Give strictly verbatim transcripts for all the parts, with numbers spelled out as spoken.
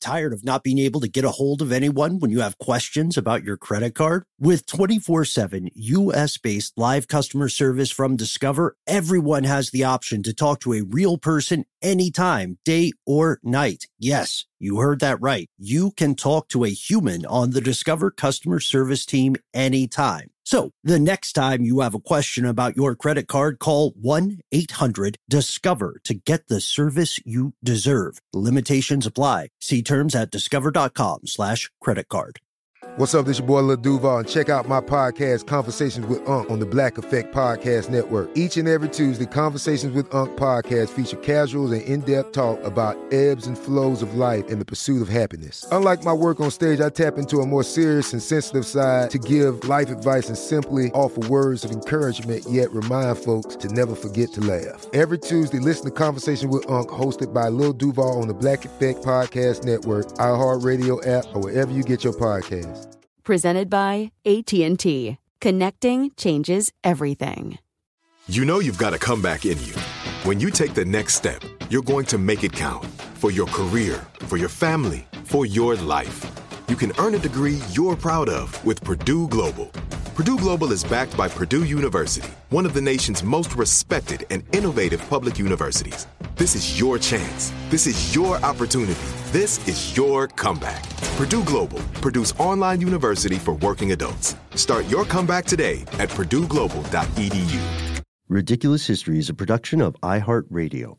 Tired of not being able to get a hold of anyone when you have questions about your credit card? With twenty-four seven U S-based live customer service from Discover, everyone has the option to talk to a real person anytime, day or night. Yes, you heard that right. You can talk to a human on the Discover customer service team anytime. So the next time you have a question about your credit card, call one eight hundred discover to get the service you deserve. Limitations apply. See terms at discover.com slash credit card. What's up, this your boy Lil Duval, and check out my podcast, Conversations with Unc, on the Black Effect Podcast Network. Each and every Tuesday, Conversations with Unc podcast feature casual and in-depth talk about ebbs and flows of life and the pursuit of happiness. Unlike my work on stage, I tap into a more serious and sensitive side to give life advice and simply offer words of encouragement, yet remind folks to never forget to laugh. Every Tuesday, listen to Conversations with Unc, hosted by Lil Duval on the Black Effect Podcast Network, iHeartRadio app, or wherever you get your podcasts. Presented by A T and T. Connecting changes everything. You know you've got a comeback in you. When you take the next step, you're going to make it count. For your career, for your family, for your life. You can earn a degree you're proud of with Purdue Global. Purdue Global is backed by Purdue University, one of the nation's most respected and innovative public universities. This is your chance. This is your opportunity. This is your comeback. Purdue Global, Purdue's online university for working adults. Start your comeback today at purdue global dot e d u. Ridiculous History is a production of iHeartRadio.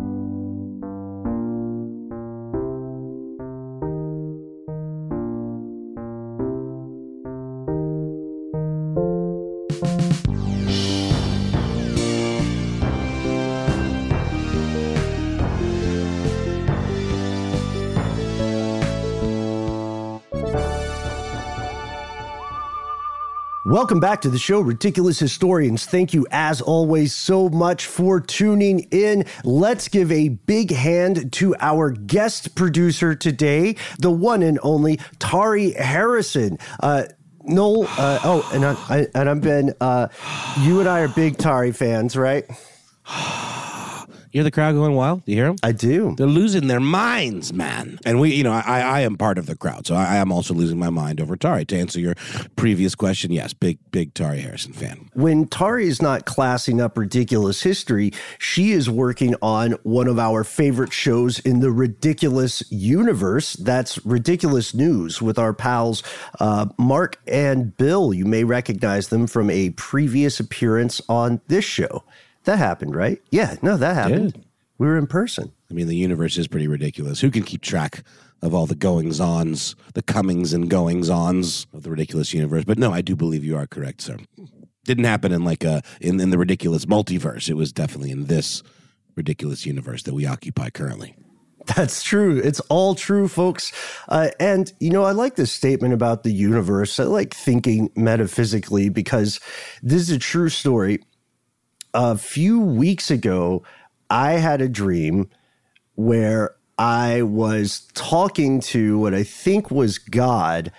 Welcome back to the show, Ridiculous Historians. Thank you, as always, so much for tuning in. Let's give a big hand to our guest producer today, the one and only Tari Harrison. Uh, Noel, uh, oh, and, I, I, and I'm Ben. Uh, you and I are big Tari fans, right? You hear the crowd going wild? Do you hear them? I do. They're losing their minds, man. And we, you know, I, I am part of the crowd, so I, I am also losing my mind over Tari. To answer your previous question, yes, big, big Tari Harrison fan. When Tari is not classing up Ridiculous History, she is working on one of our favorite shows in the Ridiculous universe. That's Ridiculous News with our pals uh, Mark and Bill. You may recognize them from a previous appearance on this show. That happened, right? Yeah, no, that happened. Did. We were in person. I mean, the universe is pretty ridiculous. Who can keep track of all the goings-ons, the comings and goings-ons of the ridiculous universe? But no, I do believe you are correct, sir. Didn't happen in like a in, in the ridiculous multiverse. It was definitely in this ridiculous universe that we occupy currently. That's true. It's all true, folks. Uh, and, you know, I like this statement about the universe. I like thinking metaphysically because this is a true story. A few weeks ago, I had a dream where I was talking to what I think was God,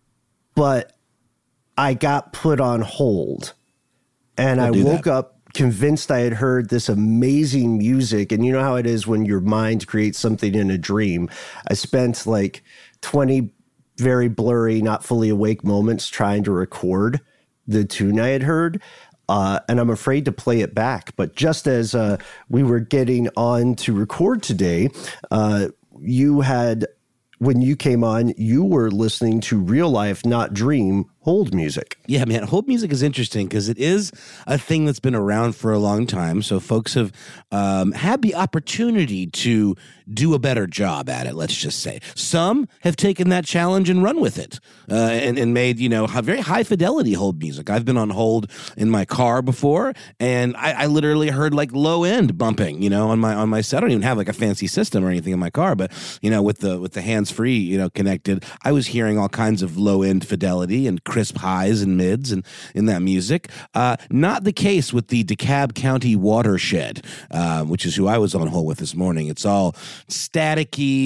but I got put on hold. And I woke that. up convinced I had heard this amazing music. And you know how it is when your mind creates something in a dream. I spent like twenty very blurry, not fully awake moments trying to record the tune I had heard. Uh, and I'm afraid to play it back. But just as uh, we were getting on to record today, uh, you had, when you came on, you were listening to real life, not dream, hold music. Yeah, man, hold music is interesting because it is a thing that's been around for a long time. So folks have um, had the opportunity to do a better job at it, let's just say. Some have taken that challenge and run with it uh, and, and made, you know, very high fidelity hold music. I've been on hold in my car before, and I, I literally heard like low end bumping, you know, on my on my set. I don't even have like a fancy system or anything in my car, but, you know, with the with the hands free, you know, connected, I was hearing all kinds of low end fidelity and crisp highs and mids and in that music. Uh, not the case with the DeKalb County Watershed, uh, which is who I was on hold with this morning. It's all staticky,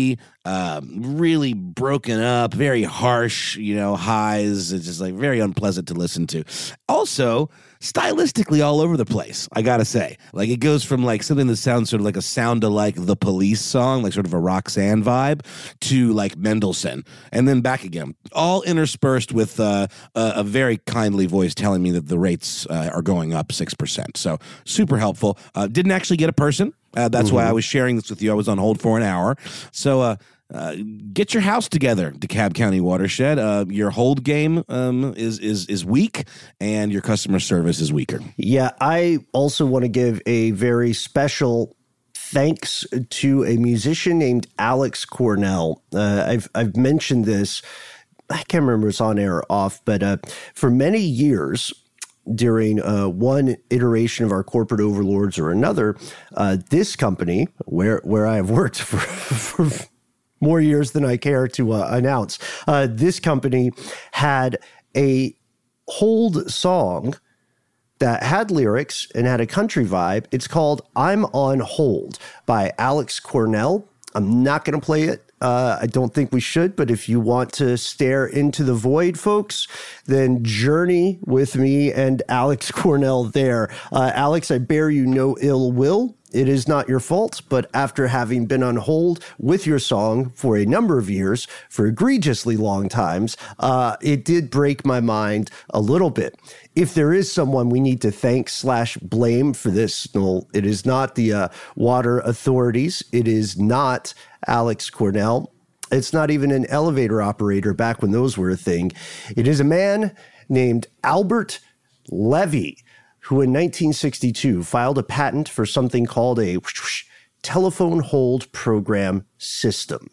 um, really broken up, very harsh, you know, highs. It's just like very unpleasant to listen to. Also, stylistically all over the place, I gotta say. Like it goes from like something that sounds sort of like a sound-alike The Police song, like sort of a Roxanne vibe, to like Mendelssohn, and then back again, all interspersed with uh, a, a very kindly voice telling me that the rates uh, are going up six percent. So super helpful. Uh, didn't actually get a person. Uh, that's mm-hmm. why I was sharing this with you. I was on hold for an hour. So uh, uh, get your house together, DeKalb County Watershed. Uh, your hold game um, is is is weak, and your customer service is weaker. Yeah, I also want to give a very special thanks to a musician named Alex Cornell. Uh, I've I've mentioned this. I can't remember if it's on air or off, but uh, for many years, during uh, one iteration of our corporate overlords or another, uh, this company, where where I have worked for, for more years than I care to uh, announce, uh, this company had a hold song that had lyrics and had a country vibe. It's called I'm on Hold by Alex Cornell. I'm not going to play it. Uh, I don't think we should, but if you want to stare into the void, folks, then journey with me and Alex Cornell there. Uh, Alex, I bear you no ill will. It is not your fault, but after having been on hold with your song for a number of years, for egregiously long times, uh, it did break my mind a little bit. If there is someone we need to thank slash blame for this, Noel, it is not the uh, water authorities. It is not Alex Cornell. It's not even an elevator operator back when those were a thing. It is a man named Albert Levy, who in nineteen sixty-two filed a patent for something called a telephone hold program system.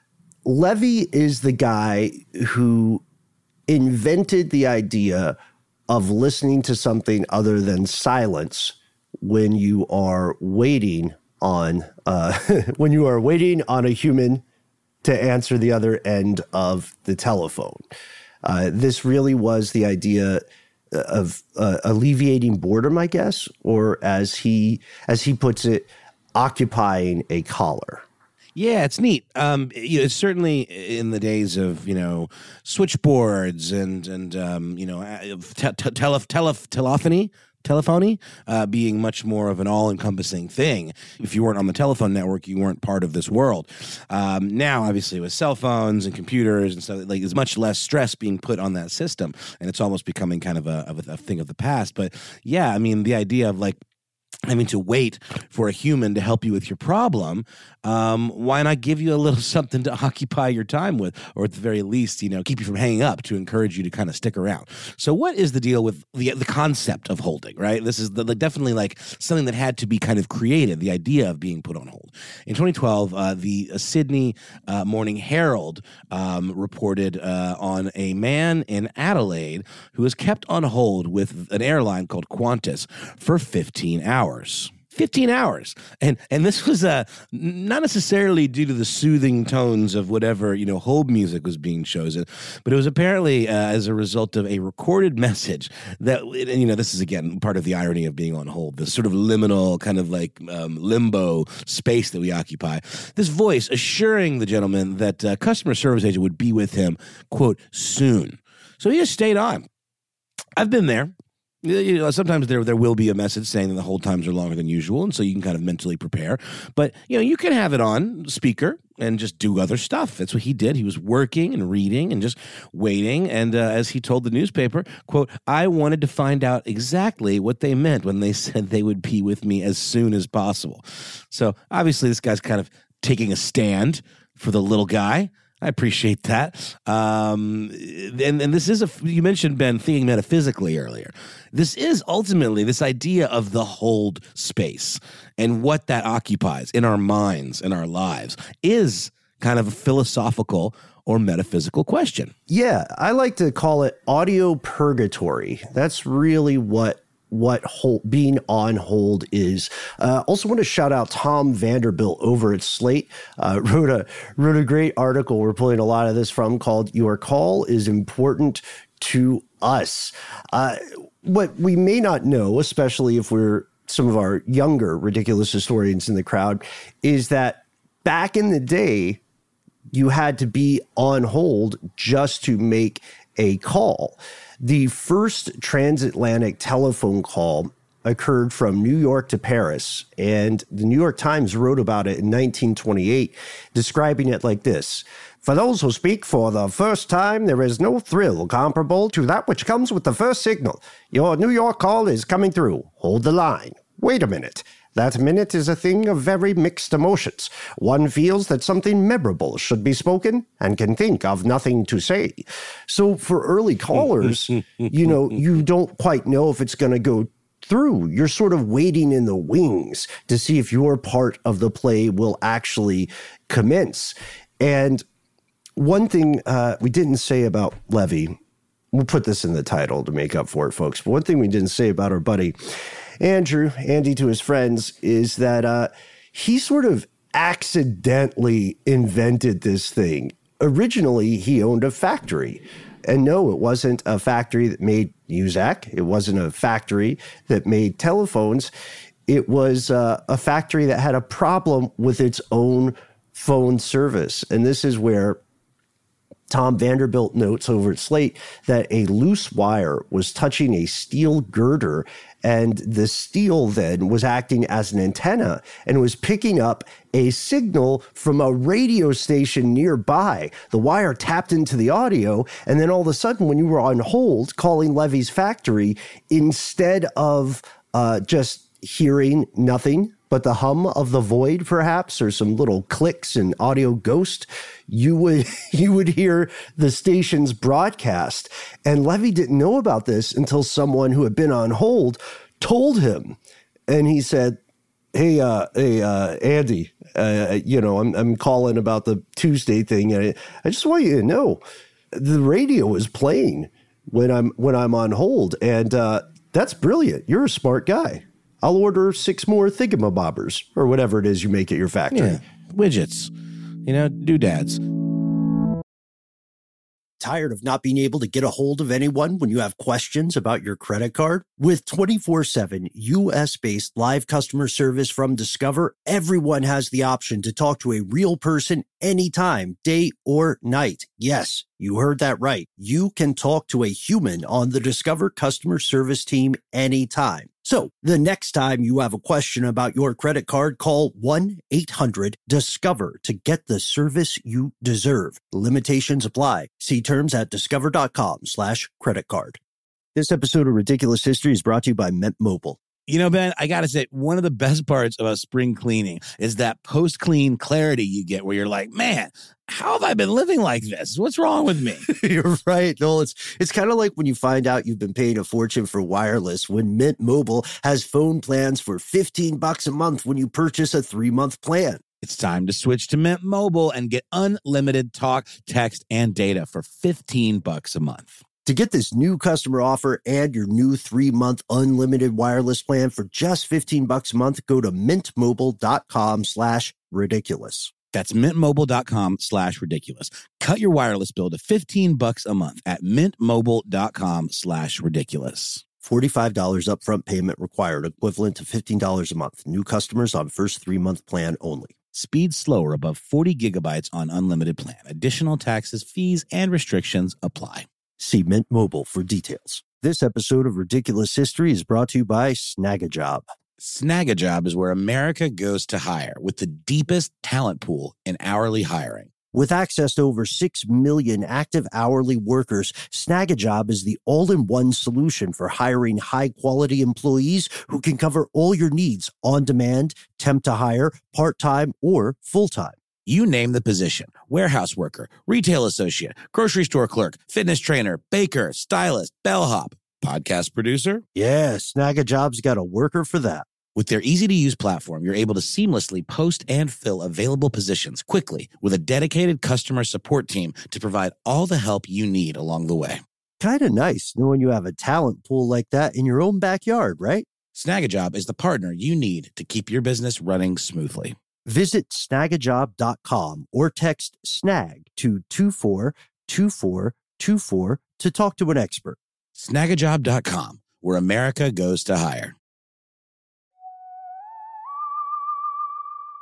Levy is the guy who invented the idea of listening to something other than silence when you are waiting on uh, when you are waiting on a human to answer the other end of the telephone. Uh, this really was the idea of uh, alleviating boredom, I guess, or as he as he puts it, occupying a collar. Yeah, it's neat. Um, you know, it's certainly in the days of, you know, switchboards and and um, you know, te- te- tele- tele- telephony. Telephony uh, being much more of an all-encompassing thing. If you weren't on the telephone network, you weren't part of this world. Um, now, obviously, with cell phones and computers and stuff, like there's much less stress being put on that system, and it's almost becoming kind of a, of a, a thing of the past. But yeah, I mean, the idea of like having to wait for a human to help you with your problem, um, why not give you a little something to occupy your time with, or at the very least, you know, keep you from hanging up to encourage you to kind of stick around. So what is the deal with the the concept of holding, right? This is the, the, definitely like something that had to be kind of created, the idea of being put on hold. In twenty twelve, uh, the uh, Sydney uh, Morning Herald um, reported uh, on a man in Adelaide who was kept on hold with an airline called Qantas for fifteen hours. fifteen hours. And and this was uh, not necessarily due to the soothing tones of whatever, you know, hold music was being chosen, but it was apparently uh, as a result of a recorded message that, and you know, this is again part of the irony of being on hold, this sort of liminal kind of like um, limbo space that we occupy. This voice assuring the gentleman that uh, customer service agent would be with him, quote, soon. So he just stayed on. I've been there. You know, sometimes there there will be a message saying that the hold times are longer than usual, and so you can kind of mentally prepare. But, you know, you can have it on speaker and just do other stuff. That's what he did. He was working and reading and just waiting. And uh, as he told the newspaper, quote, I wanted to find out exactly what they meant when they said they would be with me as soon as possible. So obviously this guy's kind of taking a stand for the little guy. I appreciate that. Um, and, and this is, a, you mentioned, Ben, thinking metaphysically earlier. This is ultimately this idea of the hold space and what that occupies in our minds and our lives is kind of a philosophical or metaphysical question. Yeah, I like to call it audio purgatory. That's really what what hold, being on hold is. Uh, also want to shout out Tom Vanderbilt over at Slate. Uh, wrote a wrote a great article. We're pulling a lot of this from called "Your Call is Important to Us." Uh, what we may not know, especially if we're some of our younger ridiculous historians in the crowd, is that back in the day, you had to be on hold just to make a call. The first transatlantic telephone call occurred from New York to Paris, and the New York Times wrote about it in nineteen twenty-eight, describing it like this. For those who speak for the first time, there is no thrill comparable to that which comes with the first signal. Your New York call is coming through. Hold the line. Wait a minute. That minute is a thing of very mixed emotions. One feels that something memorable should be spoken and can think of nothing to say. So for early callers, you know, you don't quite know if it's going to go through. You're sort of waiting in the wings to see if your part of the play will actually commence. And one thing uh, we didn't say about Levy, we'll put this in the title to make up for it, folks, but one thing we didn't say about our buddy Andrew, Andy to his friends, is that uh, he sort of accidentally invented this thing. Originally, he owned a factory. And no, it wasn't a factory that made Muzak. It wasn't a factory that made telephones. It was uh, a factory that had a problem with its own phone service. And this is where Tom Vanderbilt notes over at Slate that a loose wire was touching a steel girder, and the steel then was acting as an antenna and was picking up a signal from a radio station nearby. The wire tapped into the audio, and then all of a sudden, when you were on hold calling Levy's factory, instead of uh, just hearing nothing but the hum of the void, perhaps, or some little clicks and audio ghost, you would you would hear the station's broadcast. And Levy didn't know about this until someone who had been on hold told him. And he said, hey, uh, hey, uh, Andy, uh, you know, I'm I'm calling about the Tuesday thing. And I, I just want you to know the radio is playing when I'm when I'm on hold. And uh, that's brilliant. You're a smart guy. I'll order six more thingamabobbers or whatever it is you make at your factory. Yeah, widgets, you know, doodads. Tired of not being able to get a hold of anyone when you have questions about your credit card? With twenty-four seven U S-based live customer service from Discover, everyone has the option to talk to a real person anytime, day or night. Yes, you heard that right. You can talk to a human on the Discover customer service team anytime. So the next time you have a question about your credit card, call one eight hundred discover to get the service you deserve. Limitations apply. See terms at discover.com slash credit card. This episode of Ridiculous History is brought to you by Mint Mobile. You know, Ben, I got to say, one of the best parts about spring cleaning is that post-clean clarity you get where you're like, man, how have I been living like this? What's wrong with me? You're right, Noel. It's, it's kind of like when you find out you've been paying a fortune for wireless when Mint Mobile has phone plans for fifteen bucks a month when you purchase a three-month plan. It's time to switch to Mint Mobile and get unlimited talk, text, and data for fifteen bucks a month. To get this new customer offer and your new three-month unlimited wireless plan for just fifteen bucks a month, go to mintmobile.com slash ridiculous. That's mintmobile.com slash ridiculous. Cut your wireless bill to fifteen bucks a month at mintmobile.com slash ridiculous. forty-five dollars upfront payment required, equivalent to fifteen dollars a month. New customers on first three-month plan only. Speed slower above forty gigabytes on unlimited plan. Additional taxes, fees, and restrictions apply. See Mint Mobile for details. This episode of Ridiculous History is brought to you by Snagajob. Snagajob is where America goes to hire, with the deepest talent pool in hourly hiring. With access to over six million active hourly workers, Snagajob is the all-in-one solution for hiring high-quality employees who can cover all your needs on demand, temp to hire, part-time, or full-time. You name the position: warehouse worker, retail associate, grocery store clerk, fitness trainer, baker, stylist, bellhop, podcast producer. Yeah, Snagajob's got a worker for that. With their easy-to-use platform, you're able to seamlessly post and fill available positions quickly with a dedicated customer support team to provide all the help you need along the way. Kind of nice knowing you have a talent pool like that in your own backyard, right? Snagajob is the partner you need to keep your business running smoothly. Visit snagajob dot com or text SNAG to two four two four two four to talk to an expert. snagajob dot com, where America goes to hire.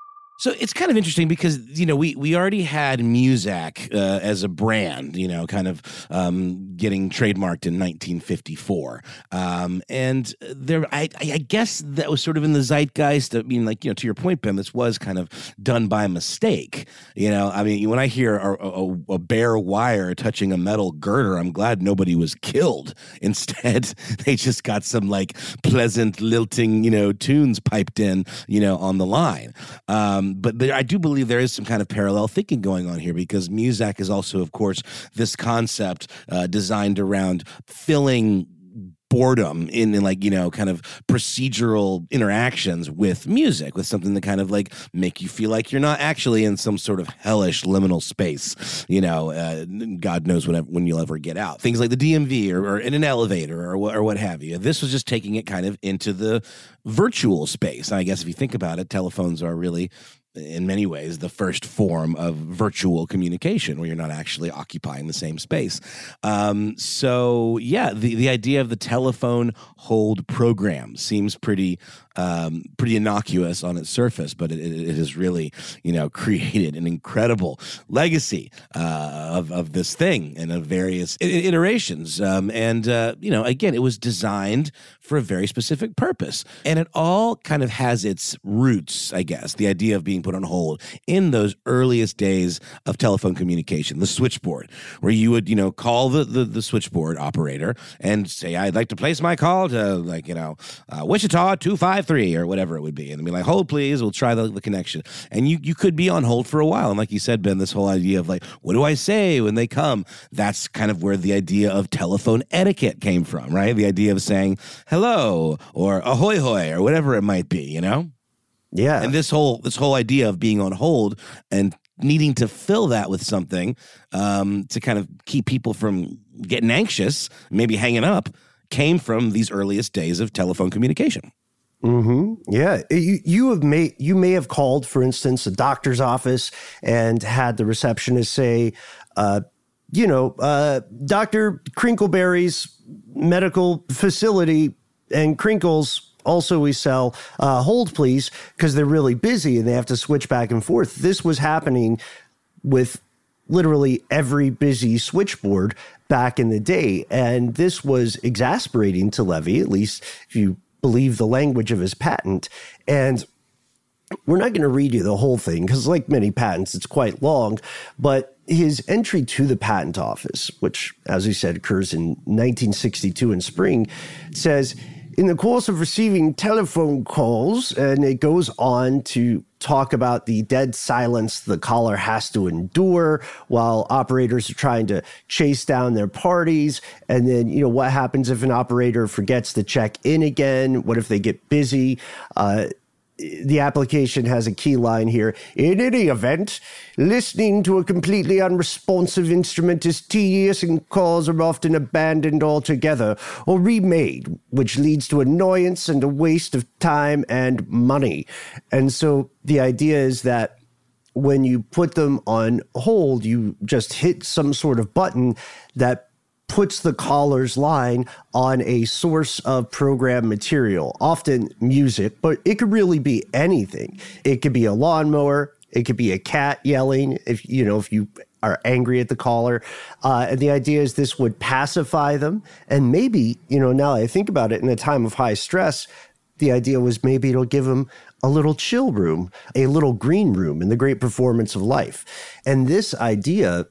So it's kind of interesting because, you know, we, we already had Muzak uh, as a brand, you know, kind of um, getting trademarked in nineteen fifty-four. Um, and there, I, I guess that was sort of in the zeitgeist. I mean, like, you know, to your point, Ben, this was kind of done by mistake. You know, I mean, when I hear a, a, a bare wire touching a metal girder, I'm glad nobody was killed. Instead, they just got some like pleasant, lilting, you know, tunes piped in, you know, on the line. Um, But there, I do believe there is some kind of parallel thinking going on here because Muzak is also, of course, this concept uh, designed around filling boredom in, in like, you know, kind of procedural interactions with music, with something that kind of like make you feel like you're not actually in some sort of hellish liminal space, you know, uh, God knows whenever, when you'll ever get out. Things like the D M V or, or in an elevator or, or what have you. This was just taking it kind of into the virtual space. I guess if you think about it, telephones are really, in many ways, the first form of virtual communication where you're not actually occupying the same space. Um, so, yeah, the, the idea of the telephone hold program seems pretty um, pretty innocuous on its surface, but it, it has really, you know, created an incredible legacy uh, of, of this thing and of various iterations. Um, and, uh, you know, again, it was designed for a very specific purpose. And it all kind of has its roots, I guess, the idea of being put on hold in those earliest days of telephone communication, the switchboard, where you would, you know, call the, the, the switchboard operator and say, I'd like to place my call to, like, you know, uh, Wichita two five three or whatever it would be. And they'd be like, hold, please. We'll try the, the connection. And you, you could be on hold for a while. And like you said, Ben, this whole idea of like, what do I say when they come? That's kind of where the idea of telephone etiquette came from, right? The idea of saying hello or ahoy hoy or whatever it might be, you know? Yeah. And this whole this whole idea of being on hold and needing to fill that with something um, to kind of keep people from getting anxious, maybe hanging up, came from these earliest days of telephone communication. Mm-hmm. Yeah. You, you have may, you may have called, for instance, a doctor's office and had the receptionist say, uh, you know, uh, Doctor Crinkleberry's medical facility and Crinkles also we sell, uh, hold please, because they're really busy and they have to switch back and forth. This was happening with literally every busy switchboard back in the day. And this was exasperating to Levy, at least if you believe the language of his patent. And we're not going to read you the whole thing because like many patents, it's quite long, but his entry to the patent office, which, as we said, occurs in nineteen sixty-two in spring, says, in the course of receiving telephone calls, and it goes on to talk about the dead silence the caller has to endure while operators are trying to chase down their parties. And then, you know, what happens if an operator forgets to check in again? What if they get busy? Uh, the application has a key line here. In any event, listening to a completely unresponsive instrument is tedious and calls are often abandoned altogether or remade, which leads to annoyance and a waste of time and money. And so the idea is that when you put them on hold, you just hit some sort of button that puts the caller's line on a source of program material, often music, but it could really be anything. It could be a lawnmower. It could be a cat yelling, if you know, if you are angry at the caller. Uh, and the idea is this would pacify them. And maybe, you know, now that I think about it, in a time of high stress, the idea was maybe it'll give them a little chill room, a little green room in the great performance of life. And this idea,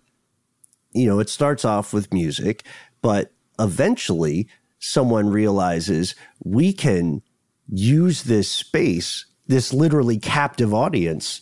you know, it starts off with music, but eventually someone realizes we can use this space, this literally captive audience,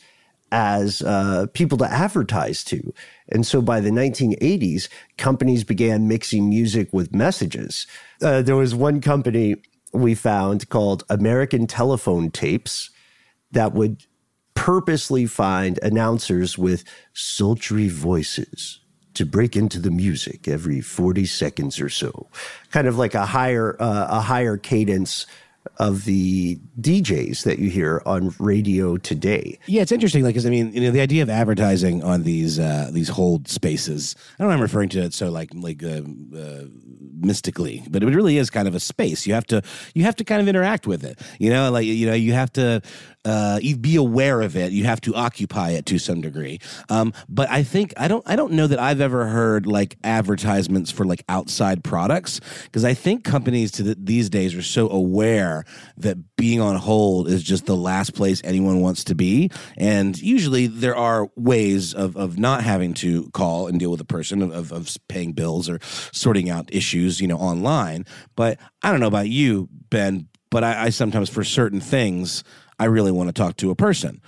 as uh, people to advertise to. And so by the nineteen eighties, companies began mixing music with messages. Uh, there was one company we found called American Telephone Tapes that would purposely find announcers with sultry voices to break into the music every forty seconds or so, kind of like a higher uh, a higher cadence of the D Js that you hear on radio today. Yeah, it's interesting. Like, 'cause, I mean, you know, the idea of advertising on these uh, these hold spaces. I don't know, I'm referring to it so like like uh, uh, mystically, but it really is kind of a space. You have to you have to kind of interact with it. You know, like you know, you have to uh, you be aware of it. You have to occupy it to some degree. Um, but I think I don't I don't know that I've ever heard like advertisements for like outside products, because I think companies to the, these days are so aware that being on hold is just the last place anyone wants to be. And usually there are ways of, of not having to call and deal with a person, of, of paying bills or sorting out issues, you know, online. But I don't know about you, Ben, but I, I sometimes for certain things, I really want to talk to a person.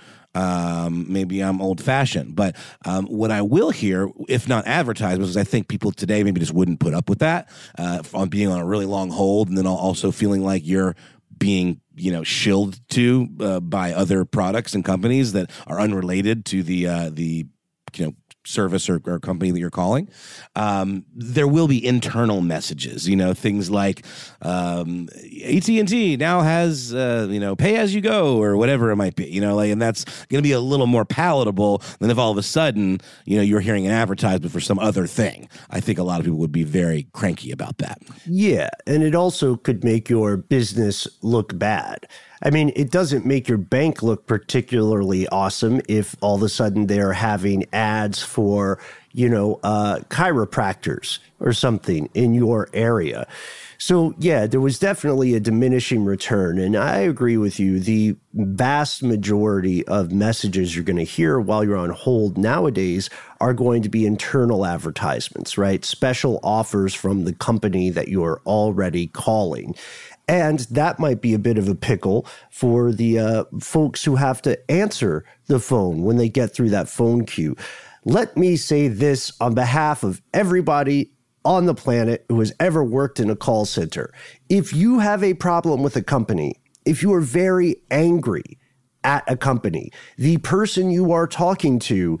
Um, maybe I'm old fashioned, but um, what I will hear, if not advertisements, is I think people today maybe just wouldn't put up with that uh, on being on a really long hold, and then also feeling like you're being, you know, shilled to uh, by other products and companies that are unrelated to the uh, the you know service or, or company that you're calling. Um, there will be internal messages, you know, things like um, A T and T now has, uh, you know, pay as you go or whatever it might be, you know, like, and that's going to be a little more palatable than if all of a sudden, you know, you're hearing an advertisement for some other thing. I think a lot of people would be very cranky about that. Yeah. And it also could make your business look bad. I mean, it doesn't make your bank look particularly awesome if all of a sudden they're having ads for, you know, uh, chiropractors or something in your area. So, yeah, there was definitely a diminishing return. And I agree with you. The vast majority of messages you're going to hear while you're on hold nowadays are going to be internal advertisements, right? Special offers from the company that you're already calling. And that might be a bit of a pickle for the uh, folks who have to answer the phone when they get through that phone queue. Let me say this on behalf of everybody on the planet who has ever worked in a call center. If you have a problem with a company, if you are very angry at a company, the person you are talking to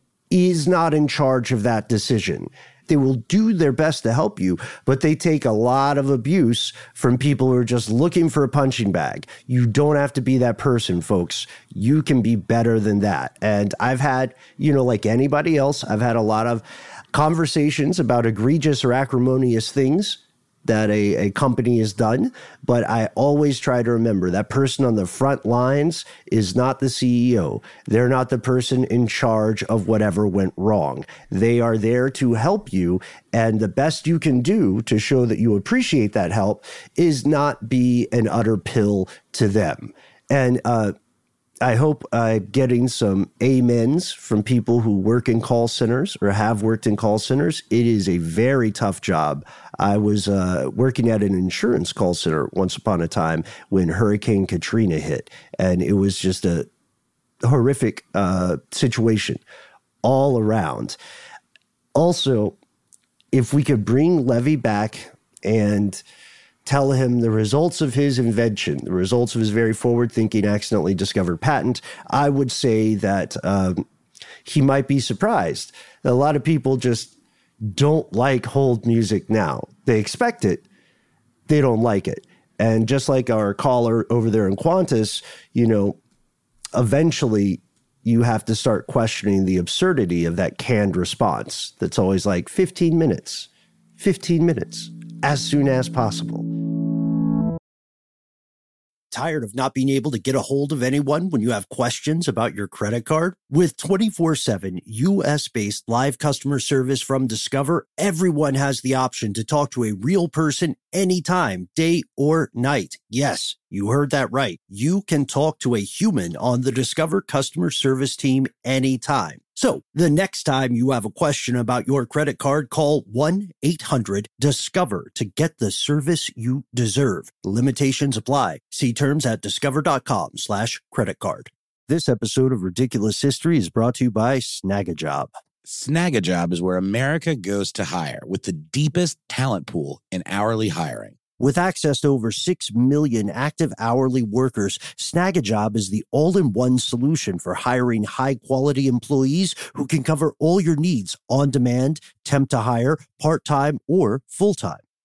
is not in charge of that decision. They will do their best to help you, but they take a lot of abuse from people who are just looking for a punching bag. You don't have to be that person, folks. You can be better than that. And I've had, you know, like anybody else, I've had a lot of conversations about egregious or acrimonious things that a, a company has done, but I always try to remember that person on the front lines is not the C E O. They're not the person in charge of whatever went wrong. They are there to help you, and the best you can do to show that you appreciate that help is not be an utter pill to them. And uh, I hope I'm getting some amens from people who work in call centers or have worked in call centers. It is a very tough job. I was uh, working at an insurance call center once upon a time when Hurricane Katrina hit, and it was just a horrific uh, situation all around. Also, if we could bring Levy back and tell him the results of his invention, the results of his very forward-thinking, accidentally discovered patent, I would say that um, he might be surprised. A lot of people just don't like hold music now. They expect it. They don't like it. And just like our caller over there in Qantas, you know, eventually you have to start questioning the absurdity of that canned response that's always like fifteen minutes, fifteen minutes, as soon as possible. Tired of not being able to get a hold of anyone when you have questions about your credit card? With twenty-four seven U S-based live customer service from Discover, everyone has the option to talk to a real person anytime, day or night. Yes, you heard that right. You can talk to a human on the Discover customer service team anytime. So the next time you have a question about your credit card, call one eight hundred discover to get the service you deserve. Limitations apply. See terms at discover.com slash credit card. This episode of Ridiculous History is brought to you by Snagajob. Snagajob is where America goes to hire, with the deepest talent pool in hourly hiring. With access to over six million active hourly workers, Snagajob is the all-in-one solution for hiring high-quality employees who can cover all your needs on demand, temp to hire, part-time, or full-time.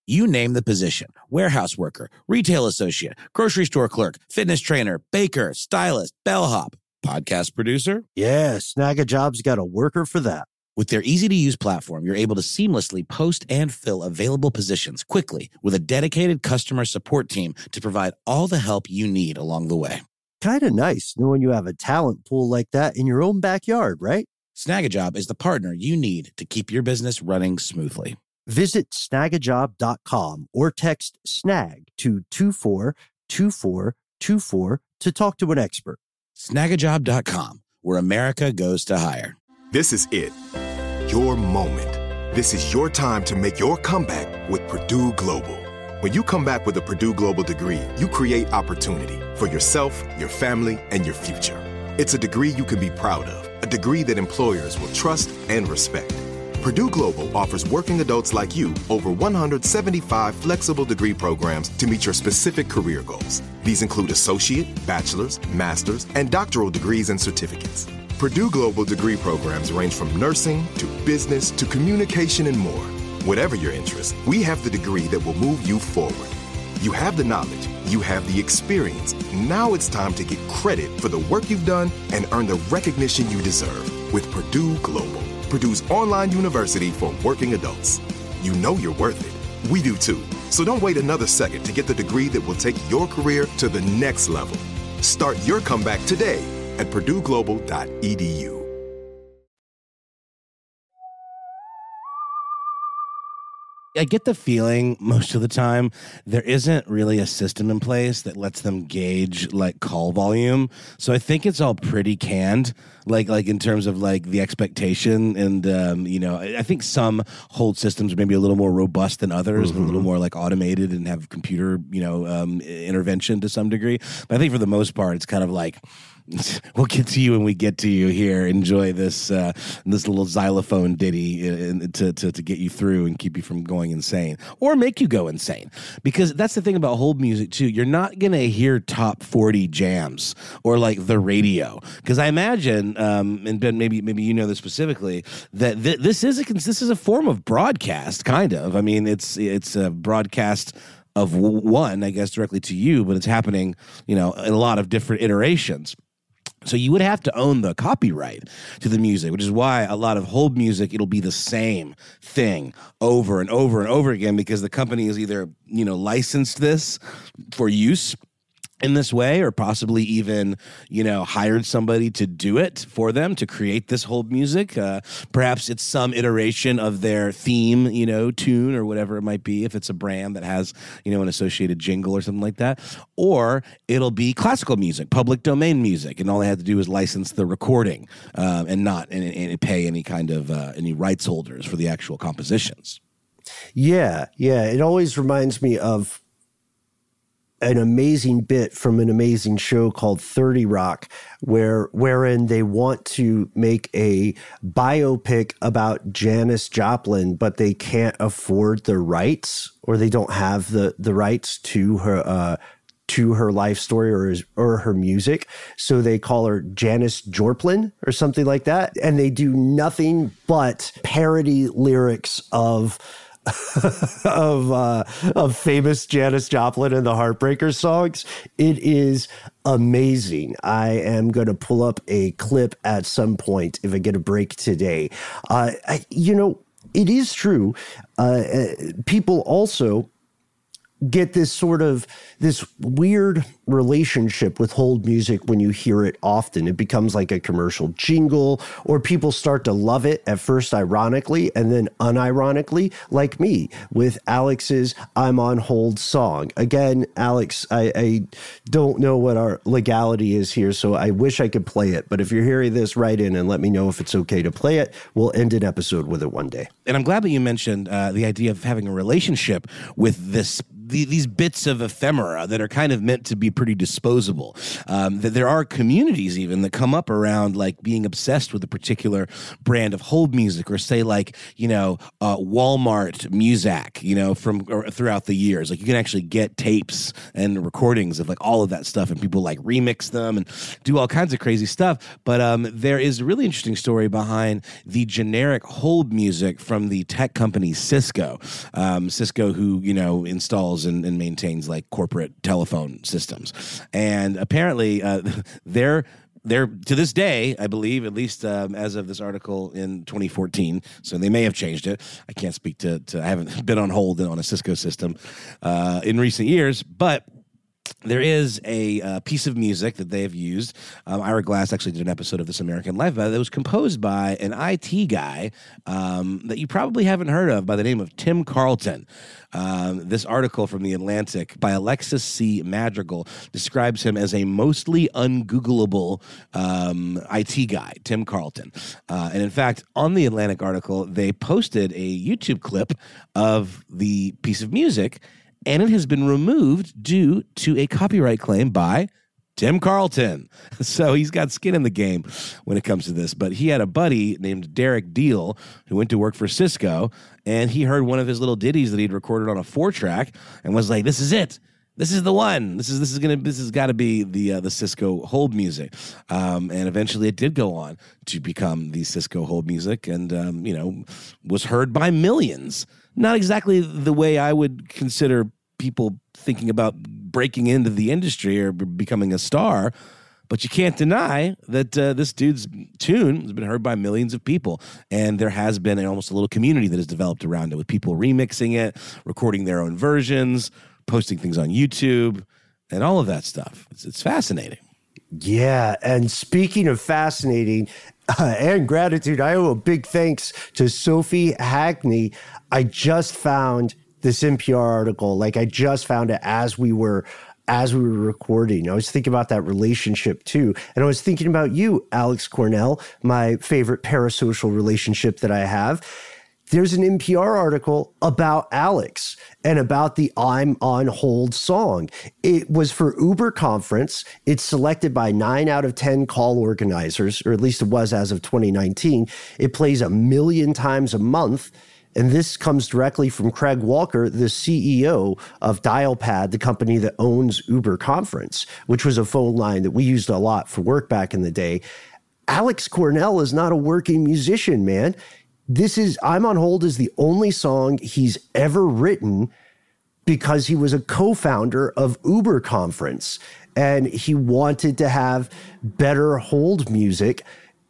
You name the position: warehouse worker, retail associate, grocery store clerk, fitness trainer, baker, stylist, bellhop, podcast producer. Yeah, Snagajob's got a worker for that. With their easy-to-use platform, you're able to seamlessly post and fill available positions quickly with a dedicated customer support team to provide all the help you need along the way. Kind of nice knowing you have a talent pool like that in your own backyard, right? Snagajob is the partner you need to keep your business running smoothly. Visit snag a job dot com or text SNAG to two four two four two four to talk to an expert. snag a job dot com, where America goes to hire. This is it. Your moment. This is your time to make your comeback with Purdue Global. When you come back with a Purdue Global degree, you create opportunity for yourself, your family, and your future. It's a degree you can be proud of, a degree that employers will trust and respect. Purdue Global offers working adults like you over one hundred seventy-five flexible degree programs to meet your specific career goals. These include associate, bachelor's, master's, and doctoral degrees and certificates. Purdue Global degree programs range from nursing to business to communication and more. Whatever your interest, we have the degree that will move you forward. You have the knowledge, you have the experience. Now it's time to get credit for the work you've done and earn the recognition you deserve with Purdue Global, Purdue's online university for working adults. You know you're worth it. We do too. So don't wait another second to get the degree that will take your career to the next level. Start your comeback today at purdue global dot e d u. I get the feeling most of the time there isn't really a system in place that lets them gauge like call volume. So I think it's all pretty canned, like like in terms of like the expectation. And, um, you know, I, I think some hold systems are maybe a little more robust than others, mm-hmm. and a little more like automated and have computer, you know, um, intervention to some degree. But I think for the most part, it's kind of like, we'll get to you when we get to you. Here, enjoy this uh, this little xylophone ditty uh, to, to to get you through and keep you from going insane or make you go insane. Because that's the thing about hold music too. You're not gonna hear top forty jams or like the radio. Because I imagine, um, and Ben, maybe maybe you know this specifically, that th- this is a this is a form of broadcast, kind of. I mean, it's it's a broadcast of one, I guess, directly to you, but it's happening, you know, in a lot of different iterations. So you would have to own the copyright to the music, which is why a lot of hold music, it'll be the same thing over and over and over again, because the company has either, you know, licensed this for use in this way, or possibly even, you know, hired somebody to do it for them, to create this hold music. Uh, perhaps it's some iteration of their theme, you know, tune or whatever it might be, if it's a brand that has, you know, an associated jingle or something like that. Or it'll be classical music, public domain music, and all they have to do is license the recording um, and not and, and pay any kind of uh, any rights holders for the actual compositions. Yeah, yeah. It always reminds me of an amazing bit from an amazing show called thirty Rock, where wherein they want to make a biopic about Janis Joplin, but they can't afford the rights, or they don't have the the rights to her uh, to her life story or his, or her music. So they call her Janis Jorplin or something like that, and they do nothing but parody lyrics of of uh, of famous Janis Joplin and the Heartbreakers songs. It is amazing. I am going to pull up a clip at some point if I get a break today. Uh, I, you know, it is true. Uh, people also get this sort of this weird relationship with hold music when you hear it often. It becomes like a commercial jingle, or people start to love it at first ironically and then unironically, like me with Alex's I'm on Hold song. Again, Alex, I, I don't know what our legality is here, so I wish I could play it. But if you're hearing this, write in and let me know if it's okay to play it. We'll end an episode with it one day. And I'm glad that you mentioned uh, the idea of having a relationship with this the, these bits of ephemera that are kind of meant to be pretty disposable. Um, that there are communities even that come up around like being obsessed with a particular brand of hold music, or say like, you know, uh, Walmart Muzak, you know, from or throughout the years. Like you can actually get tapes and recordings of like all of that stuff, and people like remix them and do all kinds of crazy stuff. But um, there is a really interesting story behind the generic hold music from the tech company Cisco. Um, Cisco, who, you know, installs and, and maintains like corporate telephone systems. And apparently uh, they're They're to this day, I believe, at least um, as of this article in twenty fourteen. So they may have changed it. I can't speak to. to I haven't been on hold on a Cisco system uh, in recent years, but there is a uh, piece of music that they have used. Um, Ira Glass actually did an episode of This American Life about it that was composed by an I T guy um, that you probably haven't heard of by the name of Tim Carlton. Um, this article from The Atlantic by Alexis C. Madrigal describes him as a mostly ungoogleable um, I T guy, Tim Carlton. Uh, and in fact, on the Atlantic article, they posted a YouTube clip of the piece of music, and it has been removed due to a copyright claim by Tim Carlton. So he's got skin in the game when it comes to this. But he had a buddy named Derek Deal who went to work for Cisco, and he heard one of his little ditties that he'd recorded on a four track and was like, "This is it. This is the one. This is this is gonna this has got to be the uh, the Cisco hold music." Um, and eventually, it did go on to become the Cisco hold music, and um, you know, was heard by millions. Not exactly the way I would consider people thinking about breaking into the industry or b- becoming a star, but you can't deny that uh, this dude's tune has been heard by millions of people, and there has been an, almost a little community that has developed around it with people remixing it, recording their own versions, posting things on YouTube, and all of that stuff. It's, it's fascinating. Yeah, and speaking of fascinating uh, and gratitude, I owe a big thanks to Sophie Hackney. I just found this N P R article, like I just found it as we were as we were recording. I was thinking about that relationship too. And I was thinking about you, Alex Cornell, my favorite parasocial relationship that I have. There's an N P R article about Alex and about the I'm on Hold song. It was for Uber Conference. It's selected by nine out of ten call organizers, or at least it was as of twenty nineteen. It plays a million times a month. And this comes directly from Craig Walker, the C E O of Dialpad, the company that owns Uber Conference, which was a phone line that we used a lot for work back in the day. Alex Cornell is not a working musician, man. This is I'm on Hold is the only song he's ever written because he was a co-founder of Uber Conference, and he wanted to have better hold music.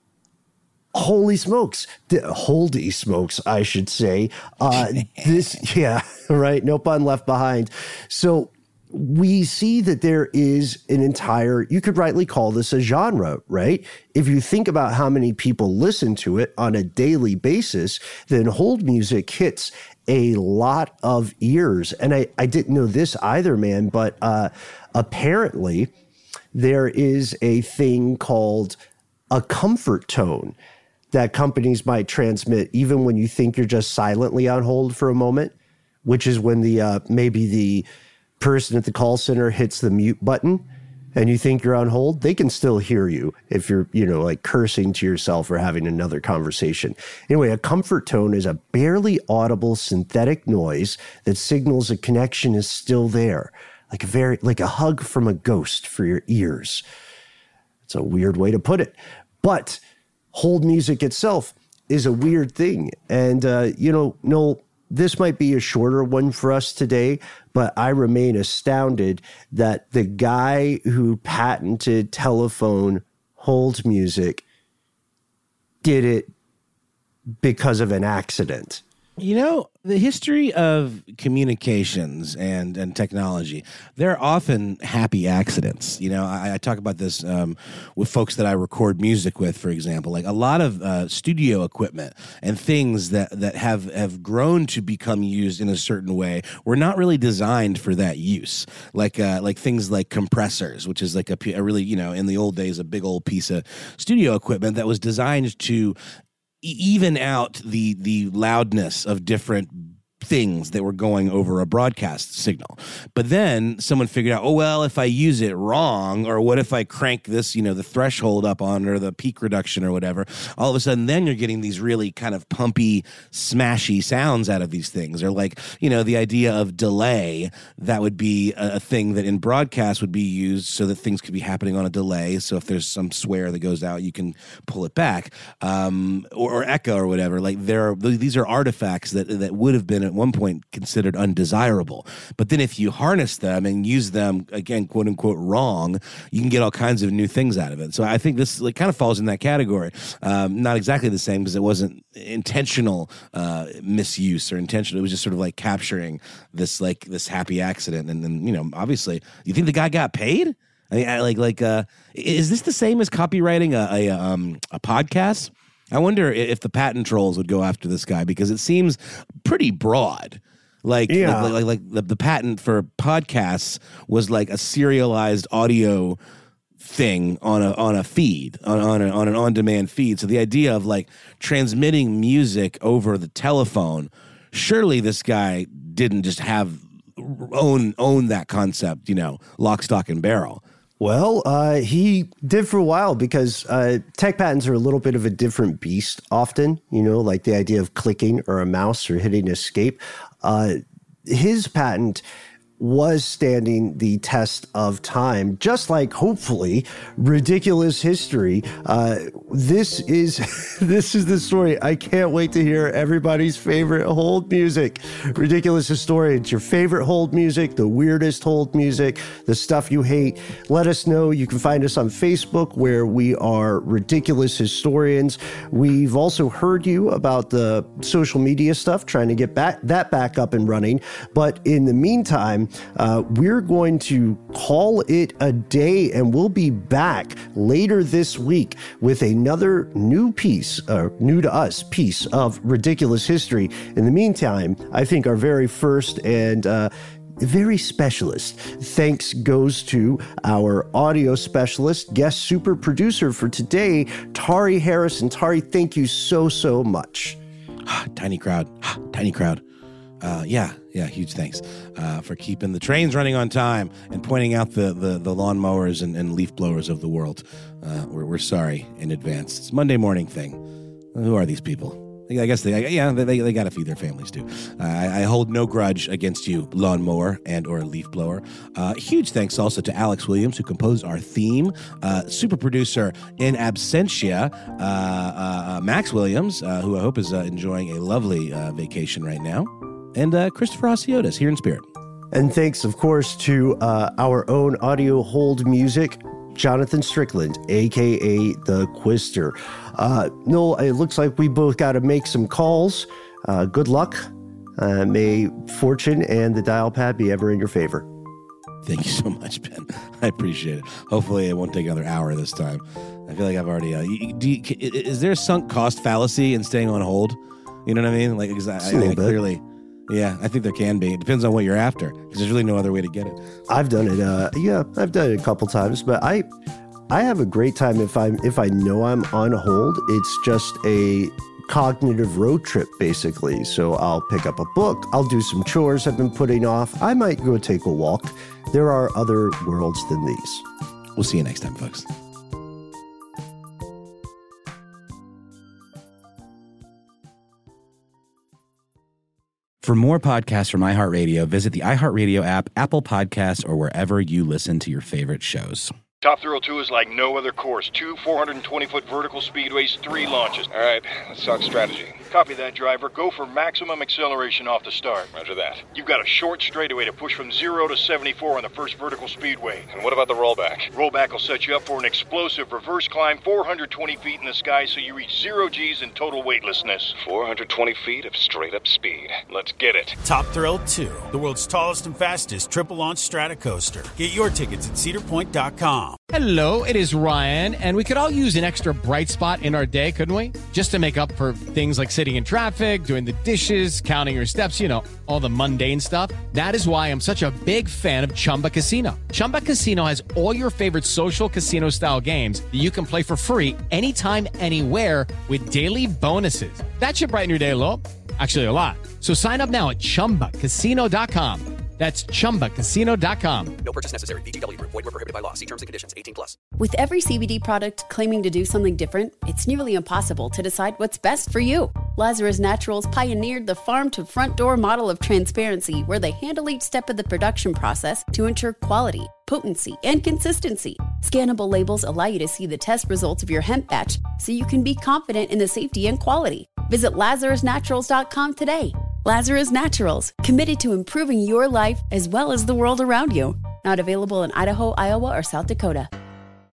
Holy smokes, holdy smokes, I should say. Uh, this, yeah, right. No pun left behind. So we see that there is an entire, you could rightly call this a genre, right? If you think about how many people listen to it on a daily basis, then hold music hits a lot of ears. And I, I didn't know this either, man, but uh, apparently there is a thing called a comfort tone that companies might transmit even when you think you're just silently on hold for a moment, which is when the uh, maybe the person at the call center hits the mute button and you think you're on hold. They can still hear you if you're, you know, like cursing to yourself or having another conversation. Anyway, a comfort tone is a barely audible synthetic noise that signals a connection is still there, like a very like a hug from a ghost for your ears. It's a weird way to put it, but hold music itself is a weird thing. And, uh, you know, Noel, this might be a shorter one for us today, but I remain astounded that the guy who patented telephone hold music did it because of an accident. You know, the history of communications and, and technology, they're often happy accidents. You know, I, I talk about this um, with folks that I record music with, for example. Like a lot of uh, studio equipment and things that, that have, have grown to become used in a certain way were not really designed for that use. Like uh, like things like compressors, which is like a, a really, you know, in the old days, a big old piece of studio equipment that was designed to even out the the loudness of different things that were going over a broadcast signal. But then someone figured out, oh, well, if I use it wrong, or what if I crank this, you know, the threshold up on, or the peak reduction or whatever, all of a sudden then you're getting these really kind of pumpy, smashy sounds out of these things. Or like, you know, the idea of delay, that would be a, a thing that in broadcast would be used so that things could be happening on a delay. So if there's some swear that goes out, you can pull it back, um, or, or echo or whatever. Like there are, these are artifacts that, that would have been at one point considered undesirable. But then if you harness them and use them, again, quote unquote, wrong, you can get all kinds of new things out of it. So I think this like, kind of falls in that category. Um, not exactly the same because it wasn't intentional uh, misuse or intentional. It was just sort of like capturing this like this happy accident. And then, you know, obviously, you think the guy got paid? I mean, I, like, like, uh, is this the same as copywriting a, a, um, a podcast? I wonder if the patent trolls would go after this guy because it seems pretty broad. Like, yeah. like, like, like the, the patent for podcasts was like a serialized audio thing on a on a feed, on on, a, on an on-demand feed. So the idea of like transmitting music over the telephone, surely this guy didn't just have own own that concept, you know, lock, stock, and barrel. Well, uh, he did for a while because uh, tech patents are a little bit of a different beast often, you know, like the idea of clicking or a mouse or hitting escape. Uh, his patent was standing the test of time, just like hopefully Ridiculous History. Uh, this is this is the story. I can't wait to hear everybody's favorite hold music. Ridiculous Historians, your favorite hold music, the weirdest hold music, the stuff you hate. Let us know. You can find us on Facebook where we are Ridiculous Historians. We've also heard you about the social media stuff, trying to get back that back up and running. But in the meantime, Uh, we're going to call it a day, and we'll be back later this week with another new piece, uh, new to us, piece of Ridiculous History. In the meantime, I think our very first and uh, very specialist thanks goes to our audio specialist, guest super producer for today, Tari Harrison. Tari, thank you so, so much. Tiny crowd, tiny crowd. Uh, yeah, yeah, huge thanks uh, for keeping the trains running on time and pointing out the the, the lawnmowers and, and leaf blowers of the world. Uh, we're, we're sorry in advance. It's a Monday morning thing. Who are these people? I guess they, yeah, they they got to feed their families too. Uh, I, I hold no grudge against you, lawnmower and or leaf blower. Uh, huge thanks also to Alex Williams, who composed our theme. Uh, super producer in absentia, uh, uh, Max Williams, uh, who I hope is uh, enjoying a lovely uh, vacation right now. And uh, Christopher Asiotis, here in spirit. And thanks, of course, to uh, our own audio hold music, Jonathan Strickland, a k a. The Quister. Uh, Noel, it looks like we both got to make some calls. Uh, good luck. Uh, may fortune and the dial pad be ever in your favor. Thank you so much, Ben. I appreciate it. Hopefully it won't take another hour this time. I feel like I've already... Uh, do you, is there a sunk cost fallacy in staying on hold? You know what I mean? Like, I, I, I clearly... Yeah, I think there can be. It depends on what you're after, because there's really no other way to get it. I've done it. Uh, yeah, I've done it a couple times, but I, I have a great time if I'm if I know I'm on hold. It's just a cognitive road trip, basically. So I'll pick up a book. I'll do some chores I've been putting off. I might go take a walk. There are other worlds than these. We'll see you next time, folks. For more podcasts from iHeartRadio, visit the iHeartRadio app, Apple Podcasts, or wherever you listen to your favorite shows. Top Thrill two is like no other course. Two four hundred twenty foot vertical speedways, three launches. All right, let's talk strategy. Copy that, driver. Go for maximum acceleration off the start. Roger that. You've got a short straightaway to push from zero to seventy-four on the first vertical speedway. And what about the rollback? Rollback will set you up for an explosive reverse climb four hundred twenty feet in the sky so you reach zero G's in total weightlessness. four hundred twenty feet of straight-up speed. Let's get it. Top Thrill two, the world's tallest and fastest triple-launch stratocoaster. Get your tickets at cedar point dot com. Hello, it is Ryan, and we could all use an extra bright spot in our day, couldn't we? Just to make up for things like sitting in traffic, doing the dishes, counting your steps, you know, all the mundane stuff. That is why I'm such a big fan of Chumba Casino. Chumba Casino has all your favorite social casino-style games that you can play for free anytime, anywhere with daily bonuses. That should brighten your day a little. Actually, a lot. So sign up now at chumba casino dot com. That's chumba casino dot com. No purchase necessary. V G W Group. Void where prohibited by law. See terms and conditions. eighteen plus. With every C B D product claiming to do something different, it's nearly impossible to decide what's best for you. Lazarus Naturals pioneered the farm-to-front-door model of transparency, where they handle each step of the production process to ensure quality, potency, and consistency. Scannable labels allow you to see the test results of your hemp batch, so you can be confident in the safety and quality. Visit lazarus naturals dot com today. Lazarus Naturals, committed to improving your life as well as the world around you. Not available in Idaho, Iowa, or South Dakota.